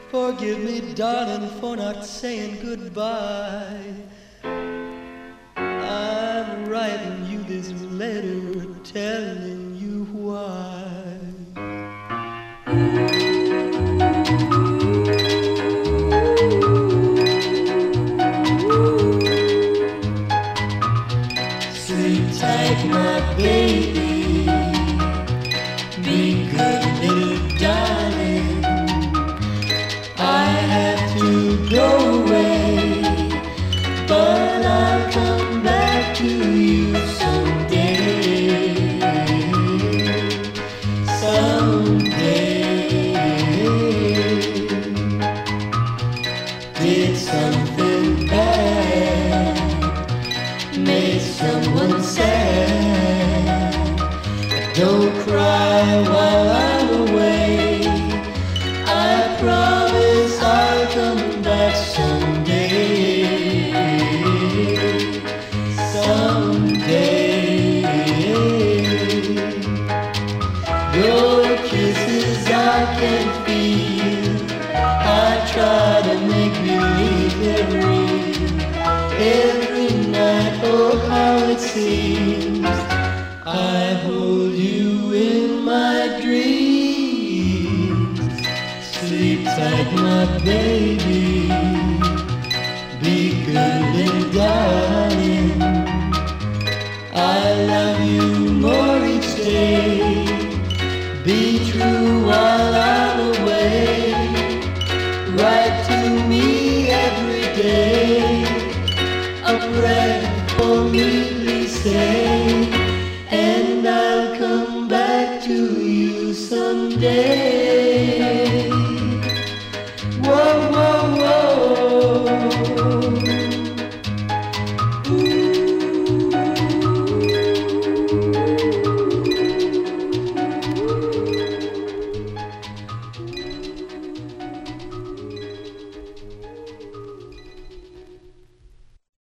Forgive me, darling, for not saying goodbye. I'm writing you this letter telling you why. Sleep tight, my baby. Be good, little darling. I have to go away, but I'll come back to you someday. Someday. Did something bad, made someone sad. Don't cry while I'm away. I promise I'll come back someday. Someday. Your kisses I can feel. I try to make believe they're real. Every night, oh how it seems I hold you in my dreams. Sleep tight, my baby. Be good, little darling.